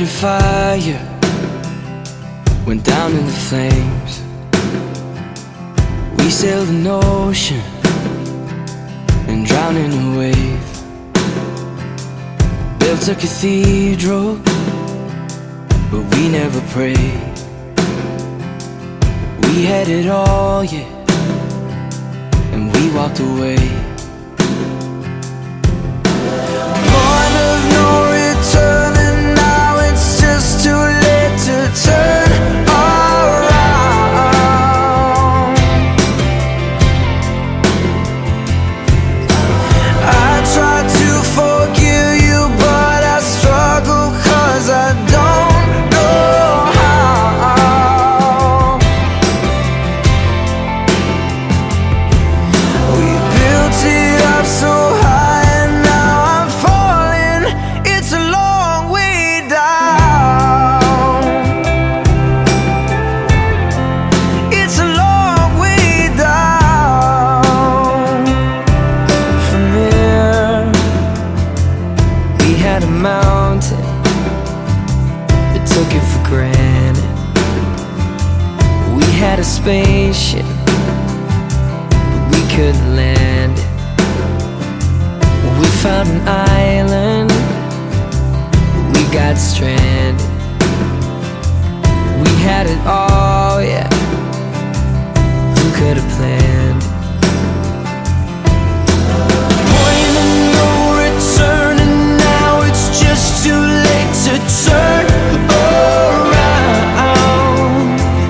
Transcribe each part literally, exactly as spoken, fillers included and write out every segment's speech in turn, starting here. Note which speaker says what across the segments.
Speaker 1: fire went down in the flames. We sailed an ocean and drowned in a wave. Built a cathedral, but we never prayed. We had it all, yeah, and we walked away. Point of no return, and now it's just too late to turn around. I tried to forgive you, but I struggle 'cause I don't know how. We built it up so high, and now I'm falling. It's a long way down. It's a long way down from here. We had a mountain, but took it for granted. We had a spaceship, but we couldn't land it. We found an island, but we got stranded. We had it all, yeah. Who could have planned it? Point of no return, and now it's just too late to turn around.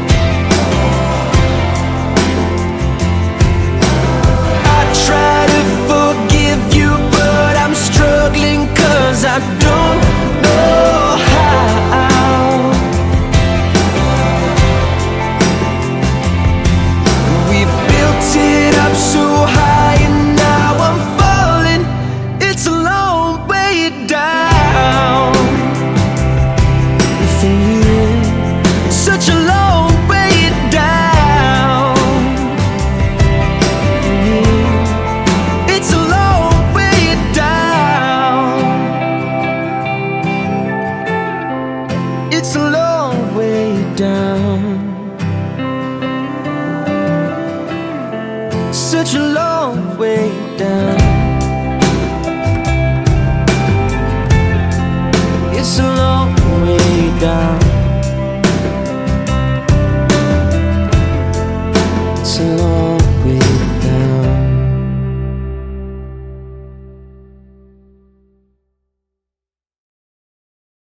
Speaker 1: I try to forgive you, but I'm struggling 'cause I don't know how. We built it up so high, and now I'm falling. It's a long way down from you. Such a long way down. It's a long way down. It's a long way down. Such a long way down. It's a long way down.